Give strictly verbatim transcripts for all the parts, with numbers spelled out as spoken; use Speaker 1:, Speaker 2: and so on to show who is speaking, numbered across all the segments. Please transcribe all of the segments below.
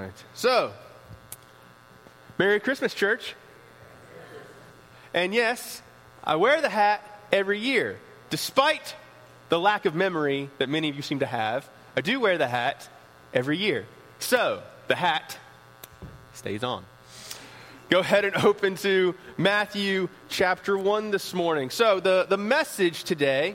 Speaker 1: right. So, Merry Christmas, church. And yes, I wear the hat every year. Despite the lack of memory that many of you seem to have, I do wear the hat every year. So, the hat stays on. Go ahead and open to Matthew chapter one this morning. So, the, the message today,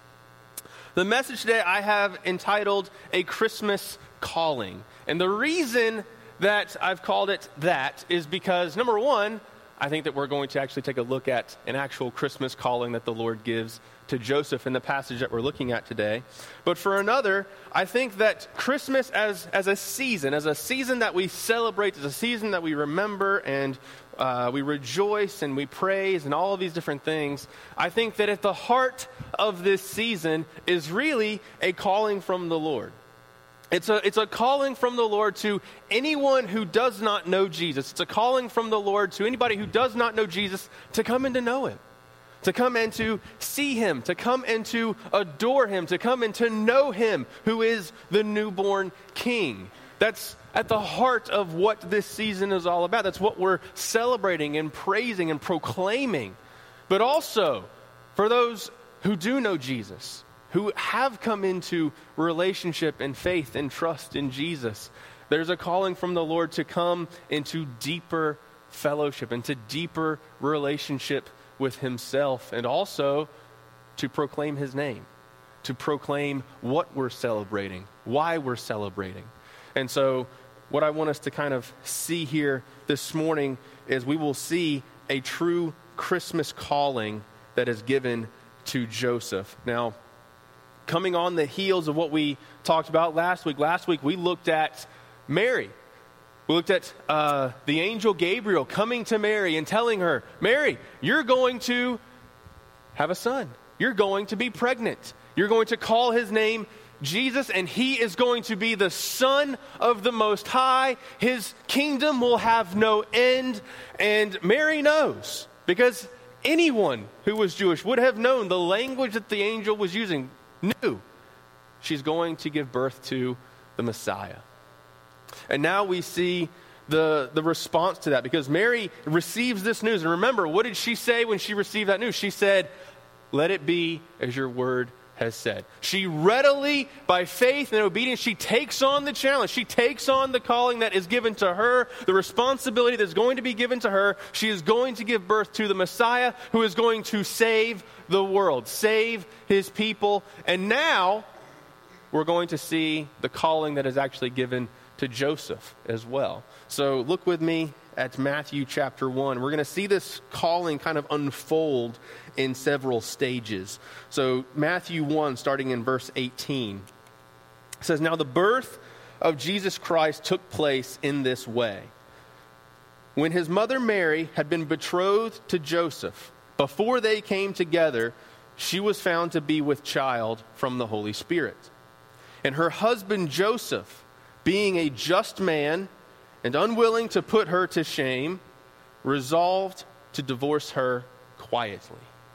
Speaker 1: the message today I have entitled A Christmas Calling. And the reason that I've called it that is because, number one, I think that we're going to actually take a look at an actual Christmas calling that the Lord gives to Joseph in the passage that we're looking at today. But for another, I think that Christmas as, as a season, as a season that we celebrate, as a season that we remember and uh, we rejoice and we praise and all of these different things, I think that at the heart of this season is really a calling from the Lord. It's a, it's a calling from the Lord to anyone who does not know Jesus. It's a calling from the Lord to anybody who does not know Jesus to come and to know Him, to come and to see Him, to come and to adore Him, to come and to know Him who is the newborn King. That's at the heart of what this season is all about. That's what we're celebrating and praising and proclaiming. But also, for those who do know Jesus, who have come into relationship and faith and trust in Jesus, there's a calling from the Lord to come into deeper fellowship, into deeper relationship with Himself, and also to proclaim His name, to proclaim what we're celebrating, why we're celebrating. And so what I want us to kind of see here this morning is we will see a true Christmas calling that is given to Joseph. Now, coming on the heels of what we talked about last week. Last week we looked at Mary. We looked at uh, the angel Gabriel coming to Mary and telling her, Mary, you're going to have a son. You're going to be pregnant. You're going to call his name Jesus, and he is going to be the Son of the Most High. His kingdom will have no end. And Mary knows, because anyone who was Jewish would have known the language that the angel was using. Knew she's going to give birth to the Messiah. And now we see the, the response to that, because Mary receives this news. And remember, what did she say when she received that news? She said, let it be as your word has said. She readily, by faith and obedience, she takes on the challenge. She takes on the calling that is given to her, the responsibility that's going to be given to her. She is going to give birth to the Messiah who is going to save the world, save His people. And now we're going to see the calling that is actually given to Joseph as well. So look with me at Matthew chapter one. We're going to see this calling kind of unfold in several stages. So Matthew one, starting in verse eighteen, says, now the birth of Jesus Christ took place in this way. When his mother Mary had been betrothed to Joseph, before they came together, she was found to be with child from the Holy Spirit. And her husband Joseph, being a just man and unwilling to put her to shame, resolved to divorce her quietly.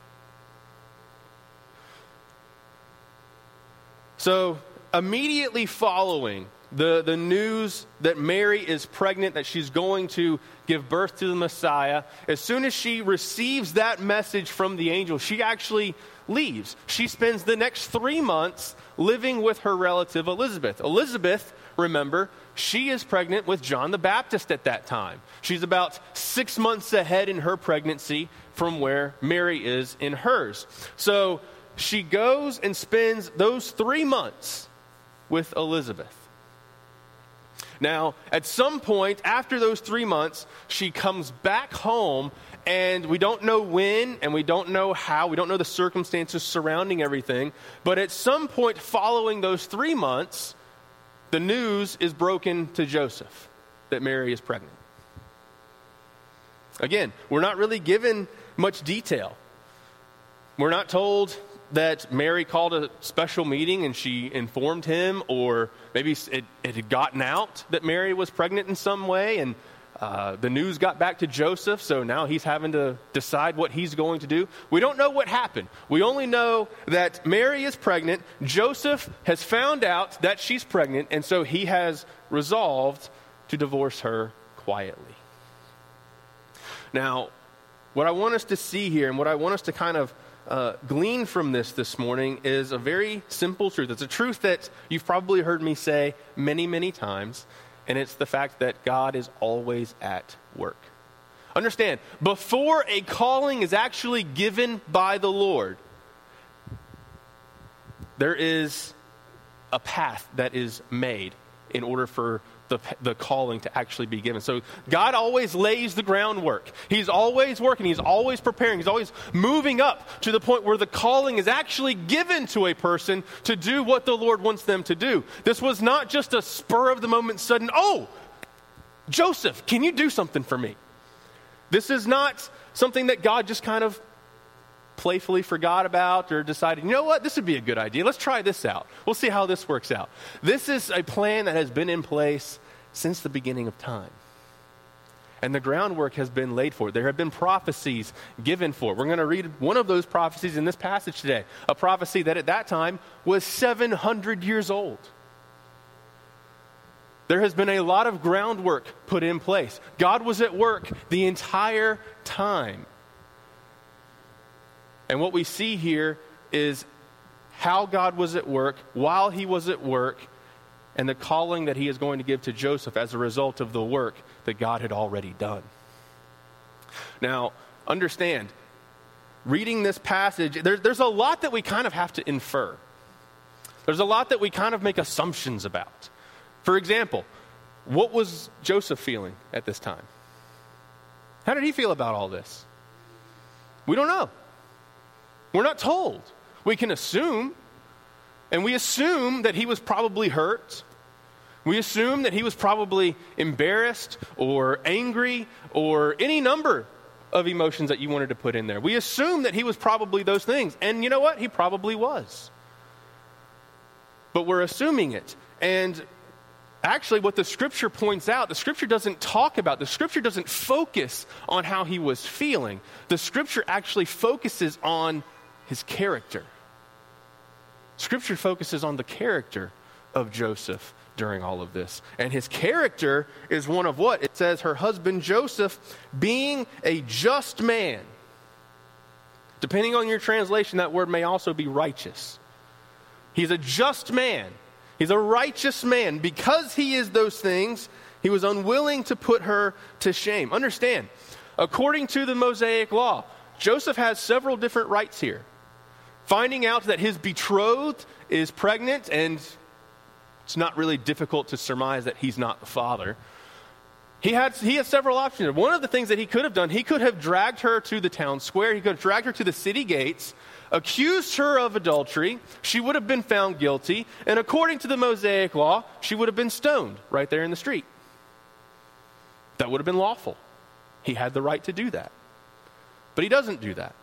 Speaker 1: So, immediately following the, the news that Mary is pregnant, that she's going to give birth to the Messiah, as soon as she receives that message from the angel, she actually leaves. She spends the next three months living with her relative Elizabeth. Elizabeth, remember, she is pregnant with John the Baptist at that time. She's about six months ahead in her pregnancy from where Mary is in hers. So she goes and spends those three months with Elizabeth. Now, at some point after those three months, she comes back home, and we don't know when, and we don't know how, we don't know the circumstances surrounding everything, but at some point following those three months, the news is broken to Joseph that Mary is pregnant. Again, we're not really given much detail. We're not told that Mary called a special meeting and she informed him, or maybe it, it had gotten out that Mary was pregnant in some way, and uh, the news got back to Joseph, so now he's having to decide what he's going to do. We don't know what happened. We only know that Mary is pregnant. Joseph has found out that she's pregnant, and so he has resolved to divorce her quietly. Now, what I want us to see here and what I want us to kind of uh, glean from this this morning is a very simple truth. It's a truth that you've probably heard me say many, many times, and it's the fact that God is always at work. Understand, before a calling is actually given by the Lord, there is a path that is made in order for the, the calling to actually be given. So God always lays the groundwork. He's always working. He's always preparing. He's always moving up to the point where the calling is actually given to a person to do what the Lord wants them to do. This was not just a spur of the moment sudden, oh, Joseph, can you do something for me? This is not something that God just kind of playfully forgot about or decided, you know what, this would be a good idea. Let's try this out. We'll see how this works out. This is a plan that has been in place since the beginning of time. And the groundwork has been laid for it. There have been prophecies given for it. We're going to read one of those prophecies in this passage today. A prophecy that at that time was seven hundred years old. There has been a lot of groundwork put in place. God was at work the entire time. And what we see here is how God was at work, while he was at work, and the calling that he is going to give to Joseph as a result of the work that God had already done. Now, understand, reading this passage, there, there's a lot that we kind of have to infer. There's a lot that we kind of make assumptions about. For example, what was Joseph feeling at this time? How did he feel about all this? We don't know. We're not told. We can assume, and we assume that he was probably hurt. We assume that he was probably embarrassed or angry or any number of emotions that you wanted to put in there. We assume that he was probably those things. And you know what? He probably was. But we're assuming it. And actually, what the scripture points out, the scripture doesn't talk about, the scripture doesn't focus on how he was feeling. The scripture actually focuses on his character. Scripture focuses on the character of Joseph during all of this. And his character is one of what? It says her husband Joseph being a just man. Depending on your translation, that word may also be righteous. He's a just man. He's a righteous man. Because he is those things, he was unwilling to put her to shame. Understand, according to the Mosaic law, Joseph has several different rights here. Finding out that his betrothed is pregnant, and it's not really difficult to surmise that he's not the father. He had he had several options. One of the things that he could have done, he could have dragged her to the town square. He could have dragged her to the city gates, accused her of adultery. She would have been found guilty. And according to the Mosaic law, she would have been stoned right there in the street. That would have been lawful. He had the right to do that. But he doesn't do that.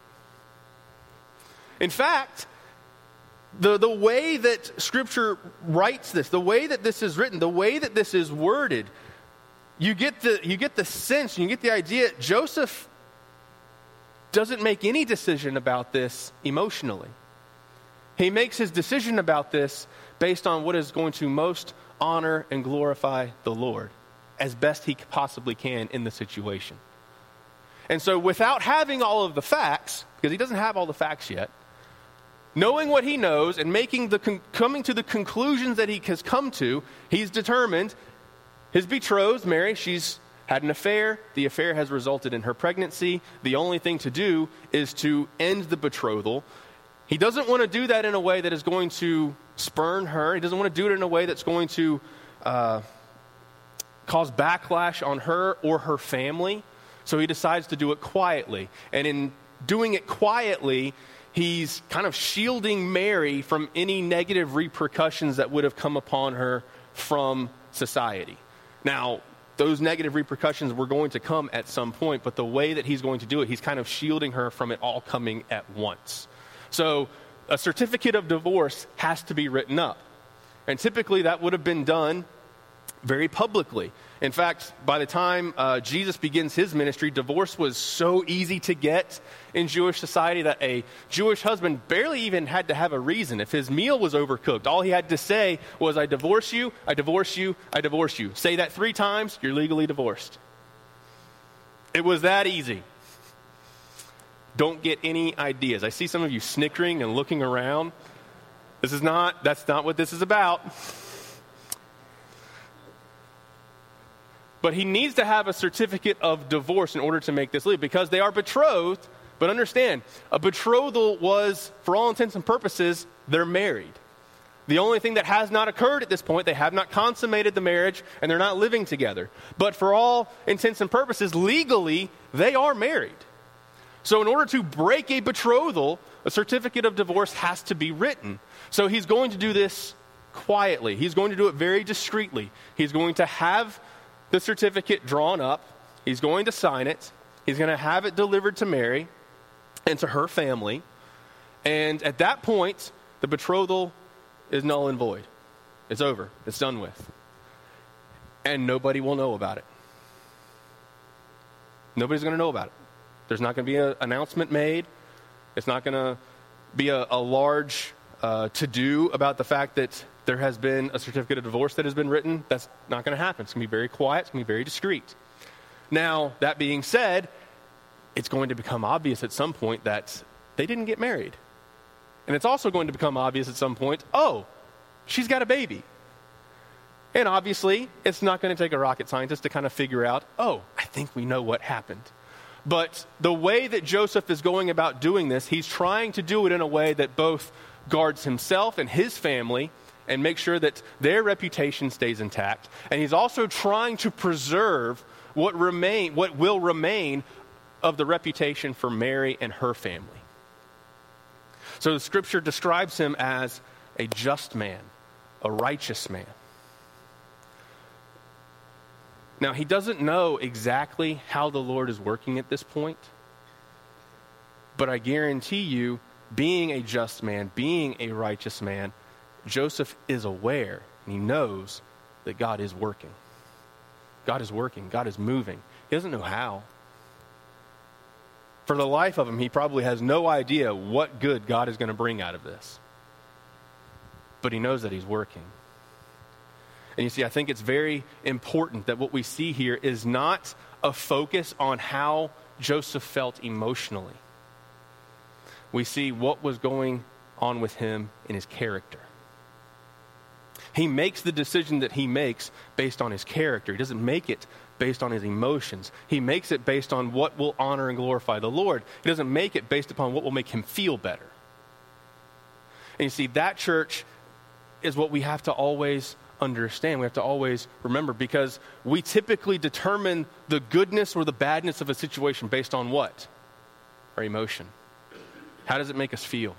Speaker 1: In fact, the, the way that Scripture writes this, the way that this is written, the way that this is worded, you get the, you get the sense, you get the idea, Joseph doesn't make any decision about this emotionally. He makes his decision about this based on what is going to most honor and glorify the Lord as best he possibly can in the situation. And so without having all of the facts, because he doesn't have all the facts yet, knowing what he knows and making the con- coming to the conclusions that he has come to, he's determined his betrothed, Mary, she's had an affair. The affair has resulted in her pregnancy. The only thing to do is to end the betrothal. He doesn't want to do that in a way that is going to spurn her. He doesn't want to do it in a way that's going to uh, cause backlash on her or her family. So he decides to do it quietly. And in doing it quietly, he's kind of shielding Mary from any negative repercussions that would have come upon her from society. Now, those negative repercussions were going to come at some point, but the way that he's going to do it, he's kind of shielding her from it all coming at once. So a certificate of divorce has to be written up. And typically that would have been done very publicly. In fact, by the time uh, Jesus begins his ministry, divorce was so easy to get in Jewish society that a Jewish husband barely even had to have a reason. If his meal was overcooked, all he had to say was, I divorce you, I divorce you, I divorce you. Say that three times, you're legally divorced. It was that easy. Don't get any ideas. I see some of you snickering and looking around. This is not, that's not what this is about. But he needs to have a certificate of divorce in order to make this legal, because they are betrothed. But understand, a betrothal was, for all intents and purposes, they're married. The only thing that has not occurred at this point, they have not consummated the marriage, and they're not living together. But for all intents and purposes, legally, they are married. So in order to break a betrothal, a certificate of divorce has to be written. So he's going to do this quietly. He's going to do it very discreetly. He's going to have the certificate drawn up. He's going to sign it. He's going to have it delivered to Mary and to her family. And at that point, the betrothal is null and void. It's over. It's done with. And nobody will know about it. Nobody's going to know about it. There's not going to be an announcement made. It's not going to be a, a large uh, to-do about the fact that there has been a certificate of divorce that has been written. That's not going to happen. It's going to be very quiet. It's going to be very discreet. Now, that being said, it's going to become obvious at some point that they didn't get married. And it's also going to become obvious at some point, oh, she's got a baby. And obviously, it's not going to take a rocket scientist to kind of figure out, oh, I think we know what happened. But the way that Joseph is going about doing this, he's trying to do it in a way that both guards himself and his family and make sure that their reputation stays intact. And he's also trying to preserve what remain, what will remain of the reputation for Mary and her family. So the scripture describes him as a just man, a righteous man. Now, he doesn't know exactly how the Lord is working at this point, but I guarantee you, being a just man, being a righteous man, Joseph is aware and he knows that God is working. God is working. God is moving. He doesn't know how. For the life of him, he probably has no idea what good God is going to bring out of this. But he knows that he's working. And you see, I think it's very important that what we see here is not a focus on how Joseph felt emotionally. We see what was going on with him in his character. He makes the decision that he makes based on his character. He doesn't make it based on his emotions. He makes it based on what will honor and glorify the Lord. He doesn't make it based upon what will make him feel better. And you see, that, church, is what we have to always understand. We have to always remember, because we typically determine the goodness or the badness of a situation based on what? Our emotion. How does it make us feel?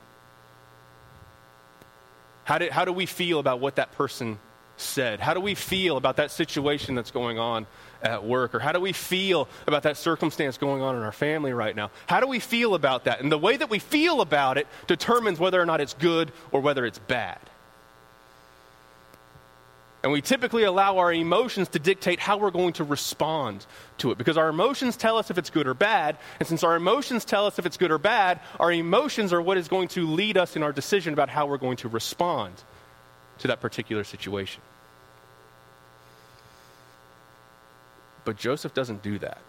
Speaker 1: How do, how do we feel about what that person said? How do we feel about that situation that's going on at work? Or how do we feel about that circumstance going on in our family right now? How do we feel about that? And the way that we feel about it determines whether or not it's good or whether it's bad. And we typically allow our emotions to dictate how we're going to respond to it, because our emotions tell us if it's good or bad. And since our emotions tell us if it's good or bad, our emotions are what is going to lead us in our decision about how we're going to respond to that particular situation. But Joseph doesn't do that.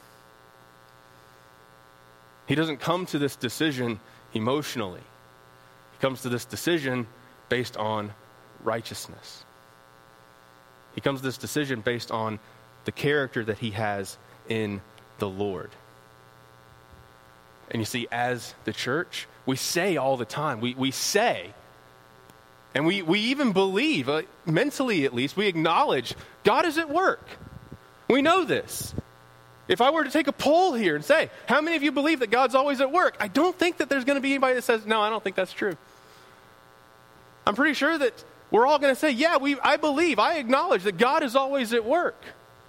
Speaker 1: He doesn't come to this decision emotionally. He comes to this decision based on righteousness. He comes to this decision based on the character that he has in the Lord. And you see, as the church, we say all the time, we, we say, and we, we even believe, uh, mentally at least, we acknowledge God is at work. We know this. If I were to take a poll here and say, how many of you believe that God's always at work? I don't think that there's going to be anybody that says, no, I don't think that's true. I'm pretty sure that we're all going to say, yeah, we, I believe, I acknowledge that God is always at work.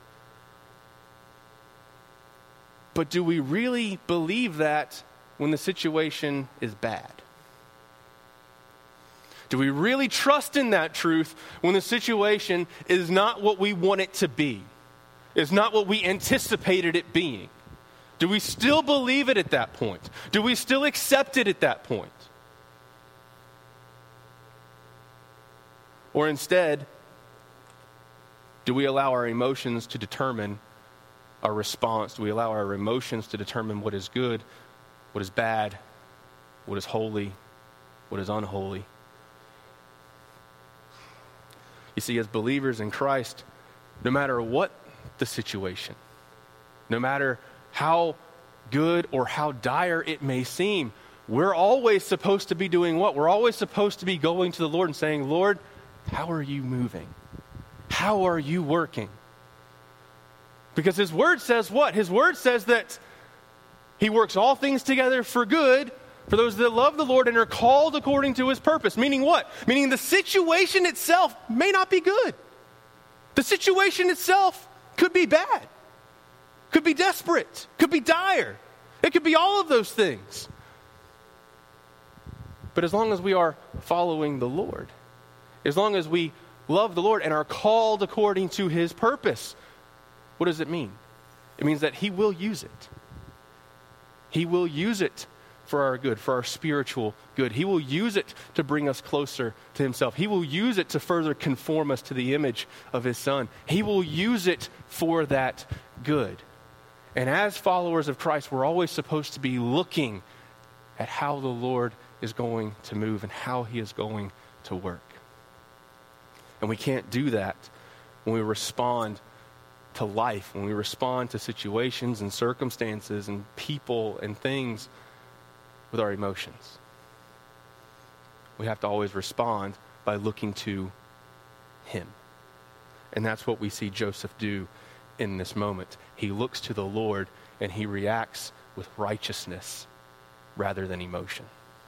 Speaker 1: But do we really believe that when the situation is bad? Do we really trust in that truth when the situation is not what we want it to be? Is not what we anticipated it being? Do we still believe it at that point? Do we still accept it at that point? Or instead, do we allow our emotions to determine our response? Do we allow our emotions to determine what is good, what is bad, what is holy, what is unholy? You see, as believers in Christ, no matter what the situation, no matter how good or how dire it may seem, we're always supposed to be doing what? We're always supposed to be going to the Lord and saying, Lord, how are you moving? How are you working? Because his word says what? His word says that he works all things together for good for those that love the Lord and are called according to his purpose. Meaning what? Meaning the situation itself may not be good. The situation itself could be bad. Could be desperate. Could be dire. It could be all of those things. But as long as we are following the Lord, as long as we love the Lord and are called according to his purpose, what does it mean? It means that he will use it. He will use it for our good, for our spiritual good. He will use it to bring us closer to himself. He will use it to further conform us to the image of his Son. He will use it for that good. And as followers of Christ, we're always supposed to be looking at how the Lord is going to move and how he is going to work. And we can't do that when we respond to life, when we respond to situations and circumstances and people and things with our emotions. We have to always respond by looking to him. And that's what we see Joseph do in this moment. He looks to the Lord and he reacts with righteousness rather than emotion.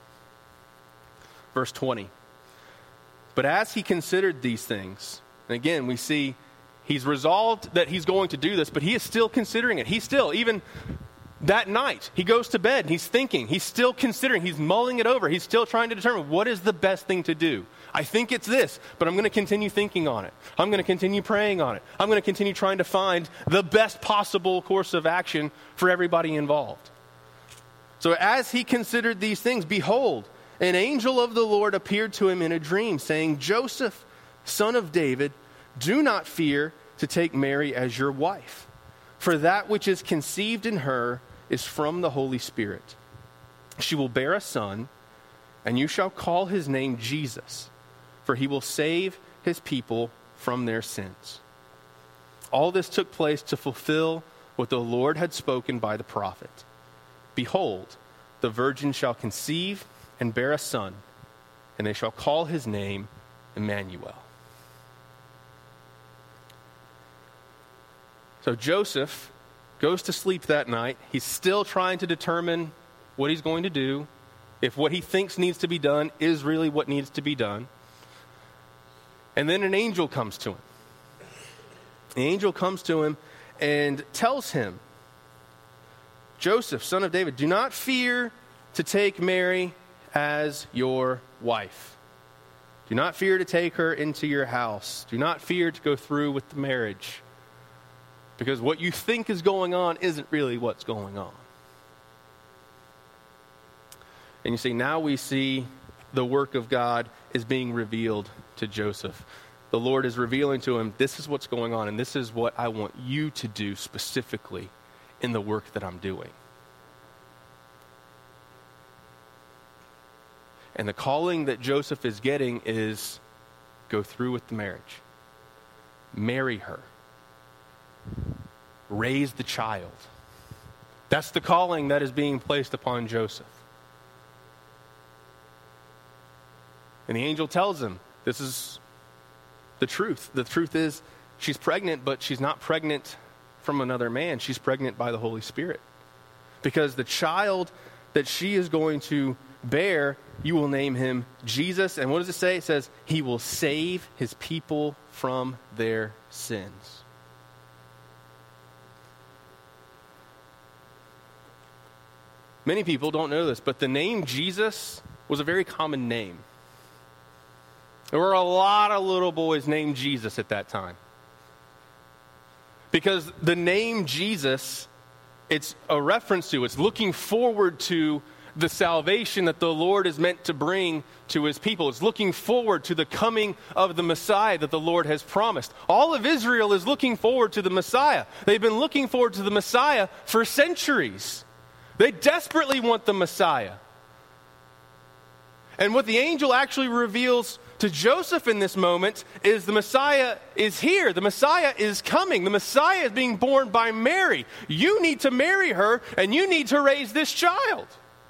Speaker 1: Verse twenty. But as he considered these things, and again, we see he's resolved that he's going to do this, but he is still considering it. He's still, even that night, he goes to bed and he's thinking, he's still considering, he's mulling it over. He's still trying to determine what is the best thing to do. I think it's this, but I'm going to continue thinking on it. I'm going to continue praying on it. I'm going to continue trying to find the best possible course of action for everybody involved. So as he considered these things, behold, an angel of the Lord appeared to him in a dream, saying, Joseph, son of David, do not fear to take Mary as your wife, for that which is conceived in her is from the Holy Spirit. She will bear a son, and you shall call his name Jesus, for he will save his people from their sins. All this took place to fulfill what the Lord had spoken by the prophet. Behold, the virgin shall conceive and bear a son, and they shall call his name Emmanuel. So Joseph goes to sleep that night. He's still trying to determine what he's going to do, if what he thinks needs to be done is really what needs to be done. And then an angel comes to him. The angel comes to him and tells him, Joseph, son of David, do not fear to take Mary as your wife. Do not fear to take her into your house. Do not fear to go through with the marriage. Because what you think is going on isn't really what's going on. And you see, now we see the work of God is being revealed to Joseph. The Lord is revealing to him, this is what's going on, and this is what I want you to do specifically in the work that I'm doing. And the calling that Joseph is getting is go through with the marriage. Marry her. Raise the child. That's the calling that is being placed upon Joseph. And the angel tells him, this is the truth. The truth is, she's pregnant, but she's not pregnant from another man. She's pregnant by the Holy Spirit. Because the child that she is going to bear, you will name him Jesus. And what does it say? It says, he will save his people from their sins. Many people don't know this, but the name Jesus was a very common name. There were a lot of little boys named Jesus at that time. Because the name Jesus, it's a reference to, it's looking forward to the salvation that the Lord is meant to bring to his people. It's looking forward to the coming of the Messiah that the Lord has promised. All of Israel is looking forward to the Messiah. They've been looking forward to the Messiah for centuries. They desperately want the Messiah. And what the angel actually reveals to Joseph in this moment is the Messiah is here. The Messiah is coming. The Messiah is being born by Mary. You need to marry her, and you need to raise this child.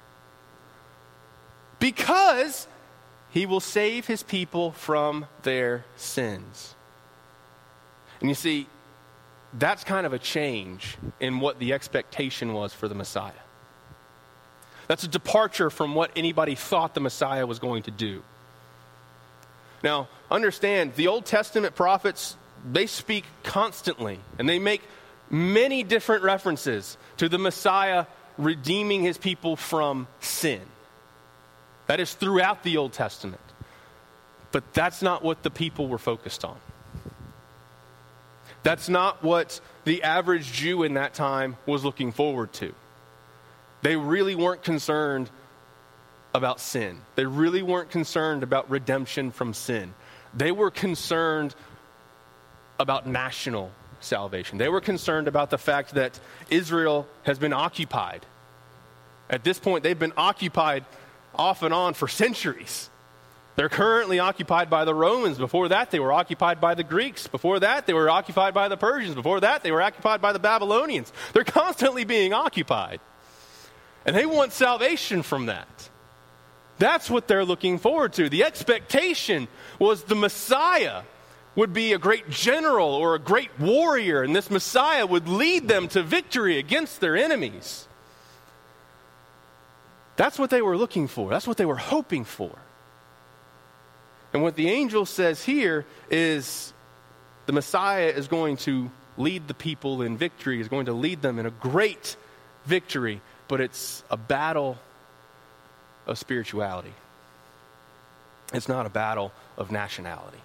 Speaker 1: Because he will save his people from their sins. And you see, that's kind of a change in what the expectation was for the Messiah. That's a departure from what anybody thought the Messiah was going to do. Now, understand, the Old Testament prophets, they speak constantly, and they make many different references to the Messiah redeeming his people from sin. That is throughout the Old Testament. But that's not what the people were focused on. That's not what the average Jew in that time was looking forward to. They really weren't concerned about sin. They really weren't concerned about redemption from sin. They were concerned about national salvation. They were concerned about the fact that Israel has been occupied. At this point, they've been occupied off and on for centuries. They're currently occupied by the Romans. Before that, they were occupied by the Greeks. Before that, they were occupied by the Persians. Before that, they were occupied by the Babylonians. They're constantly being occupied. And they want salvation from that. That's what they're looking forward to. The expectation was the Messiah would be a great general or a great warrior, and this Messiah would lead them to victory against their enemies. That's what they were looking for. That's what they were hoping for. And what the angel says here is the Messiah is going to lead the people in victory, is going to lead them in a great victory, but it's a battle of spirituality. It's not a battle of nationality.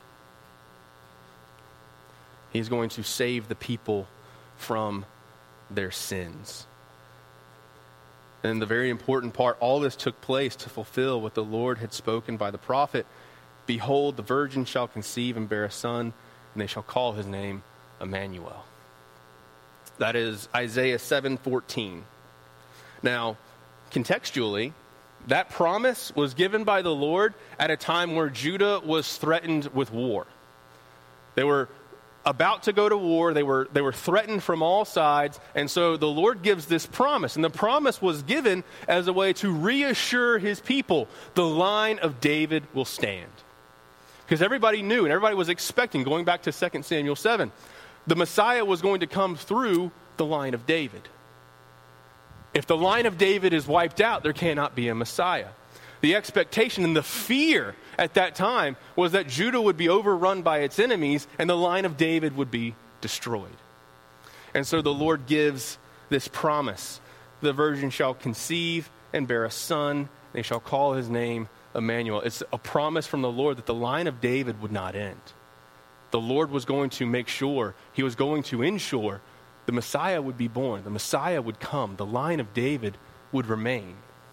Speaker 1: He's going to save the people from their sins. And the very important part, all this took place to fulfill what the Lord had spoken by the prophet. Behold, the virgin shall conceive and bear a son, and they shall call his name Emmanuel. That is Isaiah seven fourteen. Now, contextually, that promise was given by the Lord at a time where Judah was threatened with war. They were about to go to war. They were, they were threatened from all sides. And so the Lord gives this promise. And the promise was given as a way to reassure his people, the line of David will stand. Because everybody knew and everybody was expecting, going back to Second Samuel seven, the Messiah was going to come through the line of David. If the line of David is wiped out, there cannot be a Messiah. The expectation and the fear at that time was that Judah would be overrun by its enemies and the line of David would be destroyed. And so the Lord gives this promise. The virgin shall conceive and bear a son, and they shall call his name Emmanuel. It's a promise from the Lord that the line of David would not end. The Lord was going to make sure, he was going to ensure the Messiah would be born. The Messiah would come. The line of David would remain.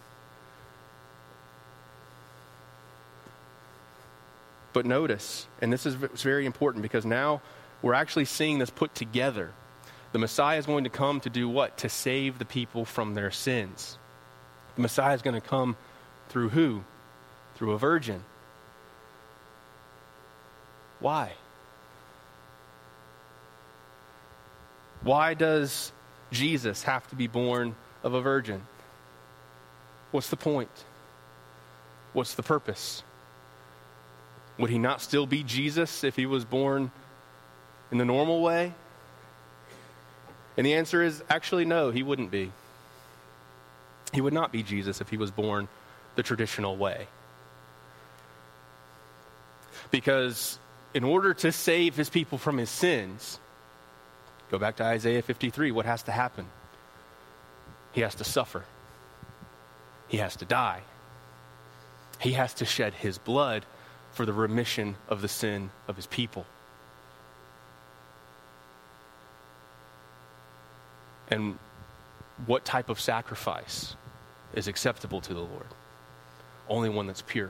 Speaker 1: But notice, and this is very important because now we're actually seeing this put together. The Messiah is going to come to do what? To save the people from their sins. The Messiah is going to come through who? Through a virgin. Why? Why does Jesus have to be born of a virgin? What's the point? What's the purpose? Would he not still be Jesus if he was born in the normal way? And the answer is actually no, he wouldn't be. He would not be Jesus if he was born the traditional way. Because in order to save his people from his sins, go back to Isaiah fifty-three, what has to happen? He has to suffer. He has to die. He has to shed his blood for the remission of the sin of his people. And what type of sacrifice is acceptable to the Lord? Only one that's pure.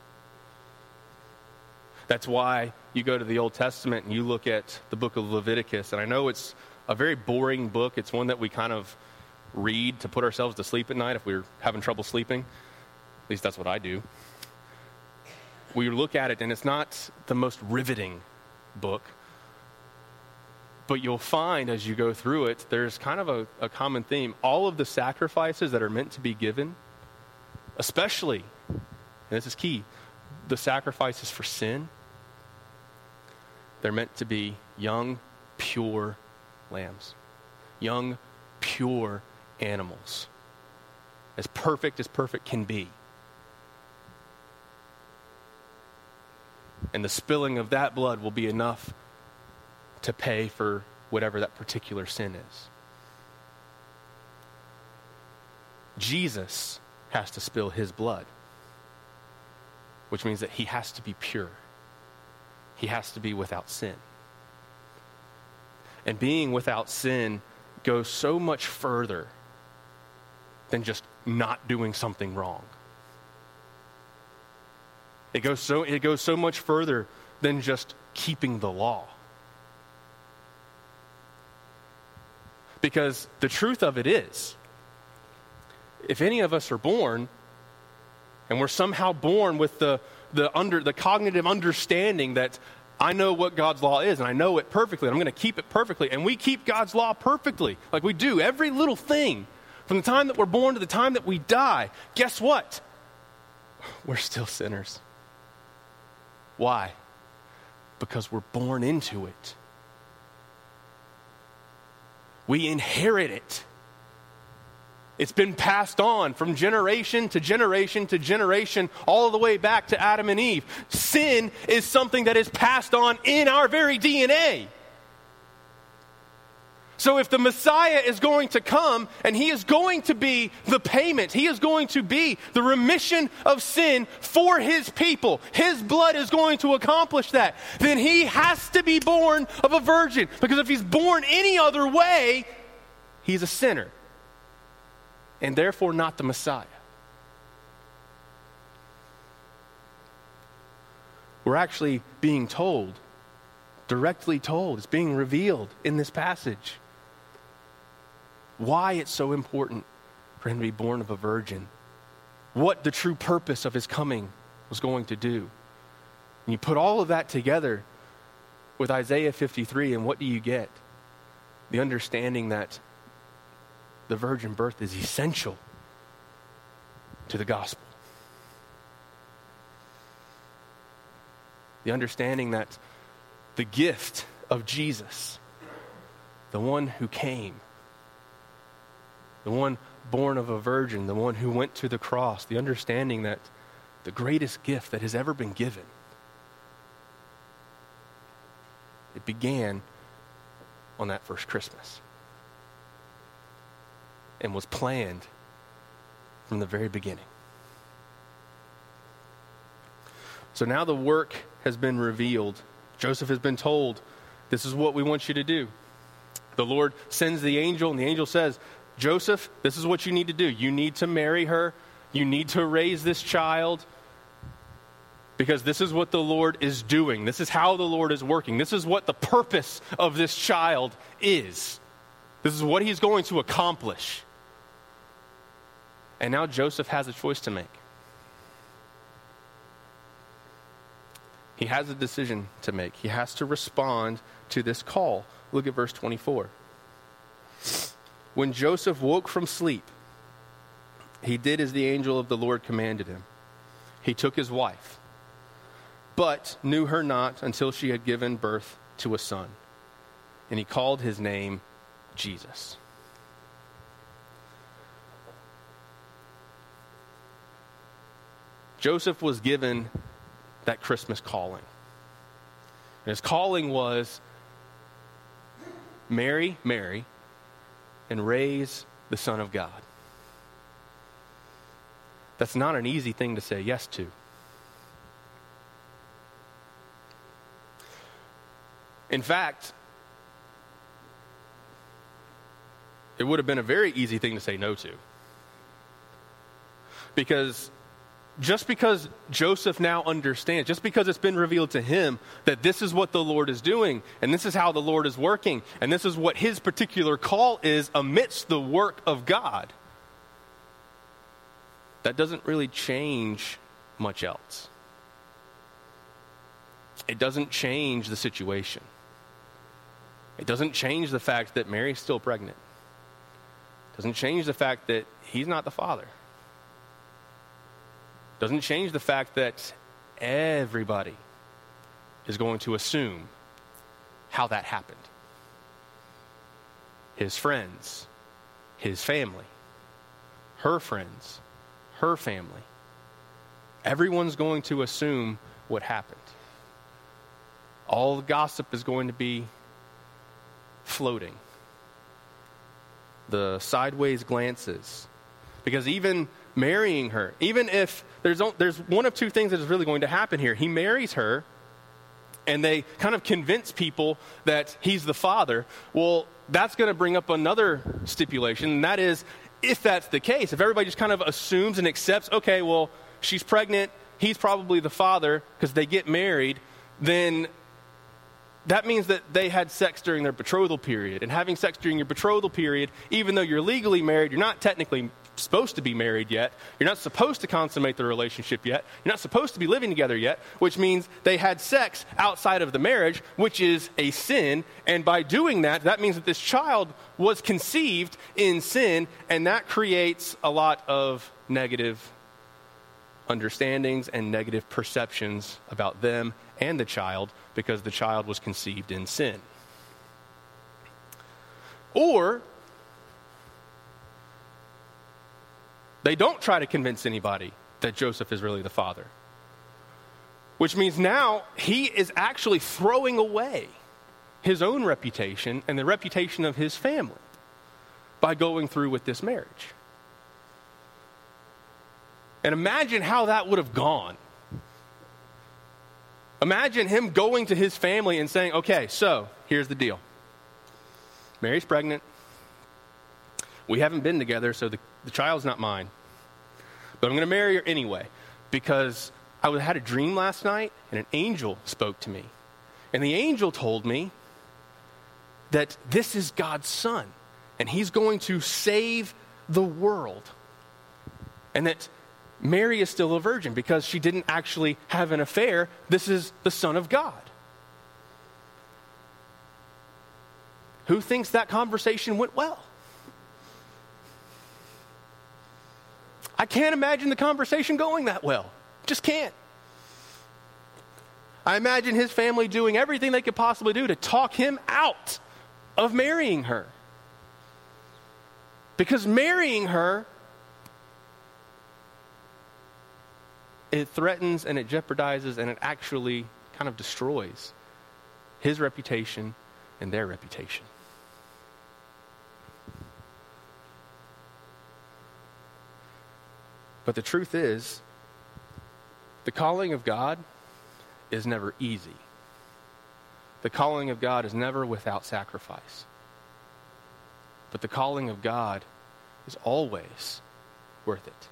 Speaker 1: That's why you go to the Old Testament and you look at the book of Leviticus. And I know it's a very boring book. It's one that we kind of read to put ourselves to sleep at night if we're having trouble sleeping. At least that's what I do. We look at it and it's not the most riveting book. But you'll find as you go through it, there's kind of a, a common theme. All of the sacrifices that are meant to be given, especially, and this is key, the sacrifices for sin, they're meant to be young, pure lambs. Young, pure animals. As perfect as perfect can be. And the spilling of that blood will be enough to pay for whatever that particular sin is. Jesus has to spill his blood, which means that he has to be pure. He has to be without sin. And being without sin goes so much further than just not doing something wrong. It goes so it goes so much further than just keeping the law. Because the truth of it is, if any of us are born, and we're somehow born with the the under the cognitive understanding that I know what God's law is, and I know it perfectly, and I'm going to keep it perfectly, and we keep God's law perfectly, like we do, every little thing, from the time that we're born to the time that we die, guess what? We're still sinners. Why? Because we're born into it. We inherit it. It's been passed on from generation to generation to generation, all the way back to Adam and Eve. Sin is something that is passed on in our very D N A. So if the Messiah is going to come and he is going to be the payment, he is going to be the remission of sin for his people, his blood is going to accomplish that, then he has to be born of a virgin. Because if he's born any other way, he's a sinner. And therefore not the Messiah. We're actually being told, directly told, it's being revealed in this passage, why it's so important for him to be born of a virgin. What the true purpose of his coming was going to do. And you put all of that together with Isaiah fifty-three, and what do you get? The understanding that the virgin birth is essential to the gospel. The understanding that the gift of Jesus, the one who came, the one born of a virgin, the one who went to the cross, the understanding that the greatest gift that has ever been given, it began on that first Christmas. And was planned from the very beginning. So now the work has been revealed. Joseph has been told, this is what we want you to do. The Lord sends the angel, and the angel says, Joseph, this is what you need to do. You need to marry her. You need to raise this child. Because this is what the Lord is doing. This is how the Lord is working. This is what the purpose of this child is. This is what he's going to accomplish. And now Joseph has a choice to make. He has a decision to make. He has to respond to this call. Look at verse twenty-four. When Joseph woke from sleep, he did as the angel of the Lord commanded him. He took his wife, but knew her not until she had given birth to a son. And he called his name Jesus. Joseph was given that Christmas calling. And his calling was marry Mary and raise the Son of God. That's not an easy thing to say yes to. In fact, it would have been a very easy thing to say no to. Because just because Joseph now understands, just because it's been revealed to him that this is what the Lord is doing, and this is how the Lord is working, and this is what his particular call is amidst the work of God, that doesn't really change much else. It doesn't change the situation. It doesn't change the fact that Mary's still pregnant. It doesn't change the fact that he's not the father. It doesn't change the fact that everybody is going to assume how that happened. His friends, his family, her friends, her family. Everyone's going to assume what happened. All the gossip is going to be floating. The sideways glances. Because even marrying her, even if there's there's one of two things that is really going to happen here. He marries her, and they kind of convince people that he's the father. Well, that's going to bring up another stipulation, and that is, if that's the case, if everybody just kind of assumes and accepts, okay, well, she's pregnant, he's probably the father because they get married, then that means that they had sex during their betrothal period. And having sex during your betrothal period, even though you're legally married, you're not technically supposed to be married yet. You're not supposed to consummate the relationship yet. You're not supposed to be living together yet, which means they had sex outside of the marriage, which is a sin. And by doing that, that means that this child was conceived in sin, and that creates a lot of negative understandings and negative perceptions about them and the child, because the child was conceived in sin. Or they don't try to convince anybody that Joseph is really the father, which means now he is actually throwing away his own reputation and the reputation of his family by going through with this marriage. And imagine how that would have gone. Imagine him going to his family and saying, okay, so here's the deal. Mary's pregnant. We haven't been together, so the, the child's not mine. But I'm going to marry her anyway, because I had a dream last night, and an angel spoke to me. And the angel told me that this is God's son, and he's going to save the world. And that Mary is still a virgin because she didn't actually have an affair. This is the Son of God. Who thinks that conversation went well? I can't imagine the conversation going that well. Just can't. I imagine his family doing everything they could possibly do to talk him out of marrying her. Because marrying her, it threatens and it jeopardizes and it actually kind of destroys his reputation and their reputation. But the truth is, the calling of God is never easy. The calling of God is never without sacrifice. But the calling of God is always worth it.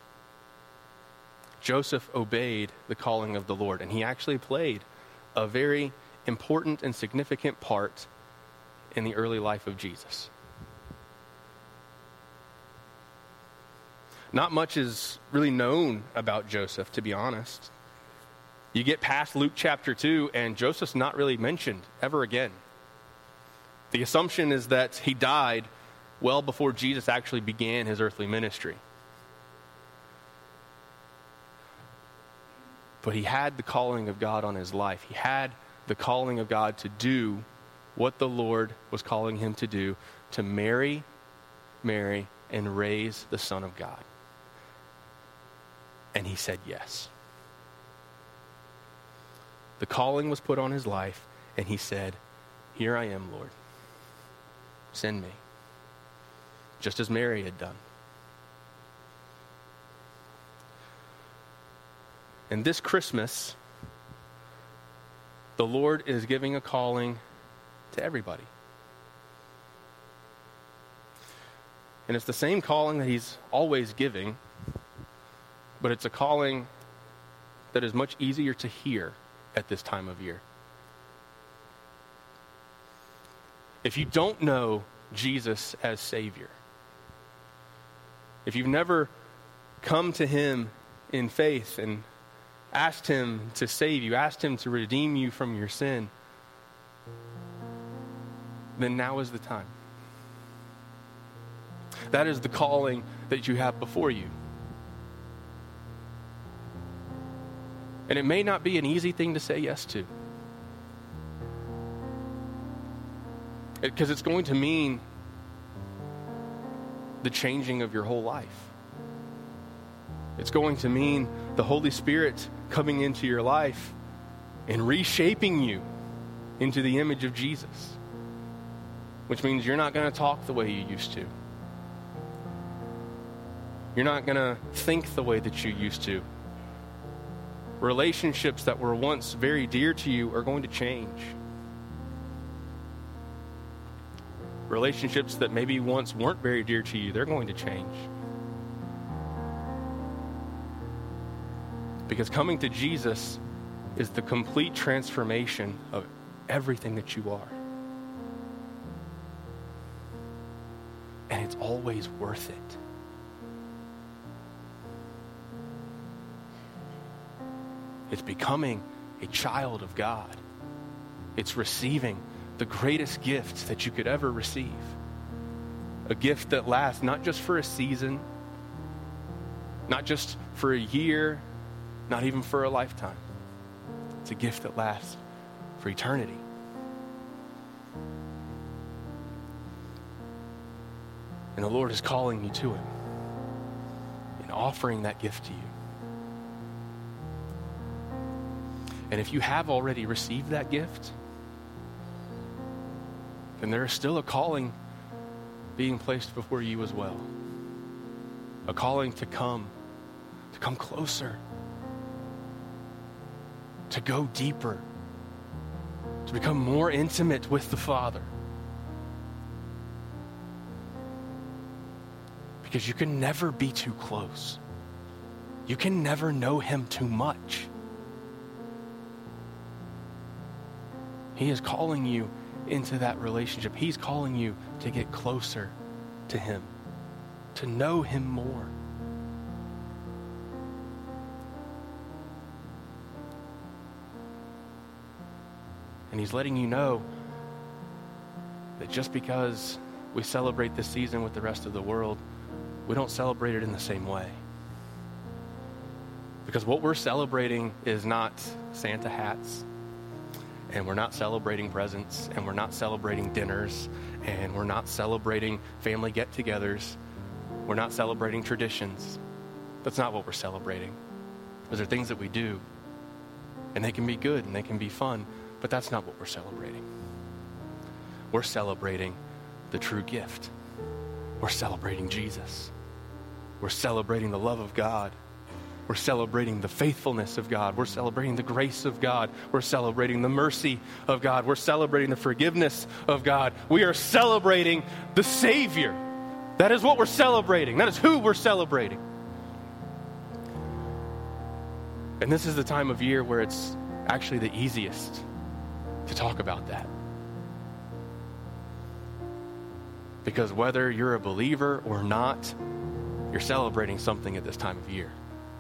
Speaker 1: Joseph obeyed the calling of the Lord, and he actually played a very important and significant part in the early life of Jesus. Not much is really known about Joseph, to be honest. You get past Luke chapter two, and Joseph's not really mentioned ever again. The assumption is that he died well before Jesus actually began his earthly ministry. But he had the calling of God on his life. He had the calling of God to do what the Lord was calling him to do, to marry Mary and raise the Son of God. And he said yes. The calling was put on his life, and he said, "Here I am, Lord. Send me." Just as Mary had done. And this Christmas, the Lord is giving a calling to everybody. And it's the same calling that he's always giving, but it's a calling that is much easier to hear at this time of year. If you don't know Jesus as Savior, if you've never come to him in faith and asked him to save you, asked him to redeem you from your sin, then now is the time. That is the calling that you have before you. And it may not be an easy thing to say yes to. Because it's going to mean the changing of your whole life. It's going to mean the Holy Spirit coming into your life and reshaping you into the image of Jesus. Which means you're not going to talk the way you used to. You're not going to think the way that you used to. Relationships that were once very dear to you are going to change. Relationships that maybe once weren't very dear to you, they're going to change. Because coming to Jesus is the complete transformation of everything that you are. And it's always worth it. It's becoming a child of God. It's receiving the greatest gift that you could ever receive. A gift that lasts not just for a season, not just for a year, not even for a lifetime. It's a gift that lasts for eternity. And the Lord is calling you to him and offering that gift to you. And if you have already received that gift, then there is still a calling being placed before you as well. A calling to come, to come closer, to go deeper, to become more intimate with the Father. Because you can never be too close. You can never know him too much. He is calling you into that relationship. He's calling you to get closer to him, to know him more. And he's letting you know that just because we celebrate this season with the rest of the world, we don't celebrate it in the same way. Because what we're celebrating is not Santa hats, and we're not celebrating presents, and we're not celebrating dinners, and we're not celebrating family get-togethers. We're not celebrating traditions. That's not what we're celebrating. Those are things that we do, and they can be good, and they can be fun, but that's not what we're celebrating. We're celebrating the true gift. We're celebrating Jesus. We're celebrating the love of God. We're celebrating the faithfulness of God. We're celebrating the grace of God. We're celebrating the mercy of God. We're celebrating the forgiveness of God. We are celebrating the Savior. That is what we're celebrating. That is who we're celebrating. And this is the time of year where it's actually the easiest to talk about that. Because whether you're a believer or not, you're celebrating something at this time of year.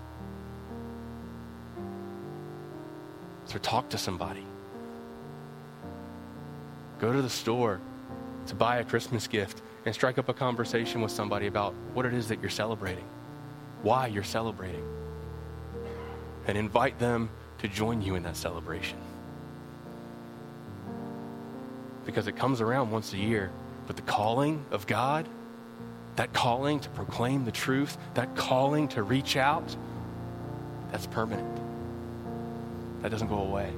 Speaker 1: So talk to somebody. Go to the store to buy a Christmas gift and strike up a conversation with somebody about what it is that you're celebrating, why you're celebrating, and invite them to join you in that celebration. Because it comes around once a year, but the calling of God, that calling to proclaim the truth, that calling to reach out, that's permanent. That doesn't go away.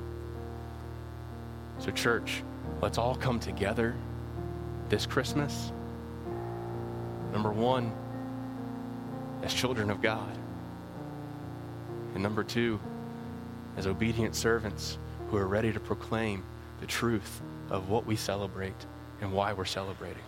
Speaker 1: So church, let's all come together this Christmas. Number one, as children of God. And number two, as obedient servants who are ready to proclaim the truth of what we celebrate and why we're celebrating.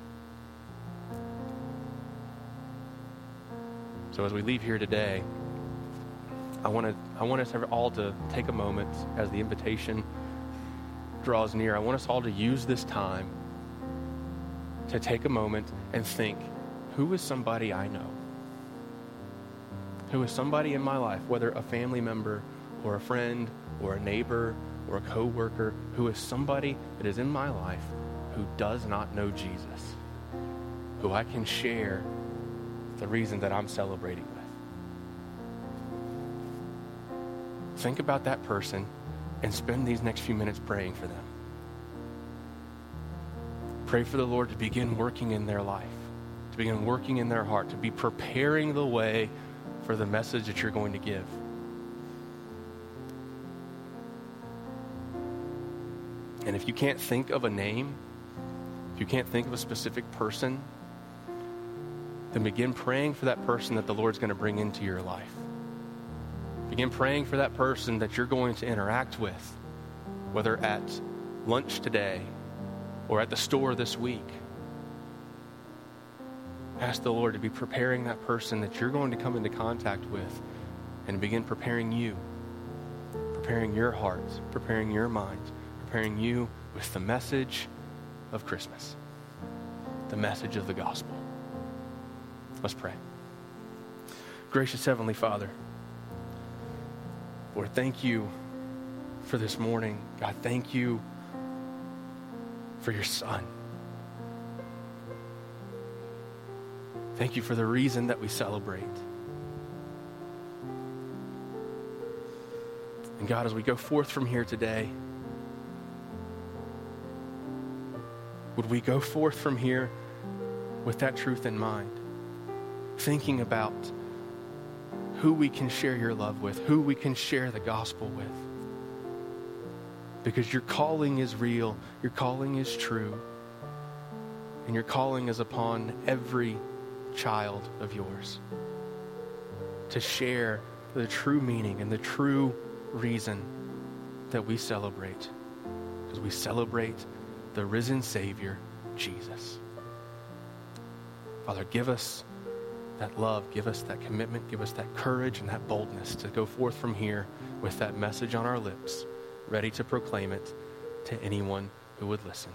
Speaker 1: So as we leave here today, I want to I want us all to take a moment as the invitation draws near. I want us all to use this time to take a moment and think, who is somebody I know? Who is somebody in my life, whether a family member or a friend or a neighbor or a coworker, who is somebody that is in my life who does not know Jesus, who I can share the reason that I'm celebrating with. Think about that person and spend these next few minutes praying for them. Pray for the Lord to begin working in their life, to begin working in their heart, to be preparing the way for the message that you're going to give. And if you can't think of a name, if you can't think of a specific person, then begin praying for that person that the Lord's going to bring into your life. Begin praying for that person that you're going to interact with, whether at lunch today or at the store this week. Ask the Lord to be preparing that person that you're going to come into contact with, and begin preparing you, preparing your hearts, preparing your minds, preparing you with the message of Christmas, the message of the gospel. Let's pray. Gracious Heavenly Father, Lord, thank you for this morning. God, thank you for your Son. Thank you for the reason that we celebrate. And God, as we go forth from here today, would we go forth from here with that truth in mind, thinking about who we can share your love with, who we can share the gospel with. Because your calling is real, your calling is true, and your calling is upon every child of yours to share the true meaning and the true reason that we celebrate, because we celebrate the risen Savior, Jesus. Father, give us that love, give us that commitment, give us that courage and that boldness to go forth from here with that message on our lips, ready to proclaim it to anyone who would listen.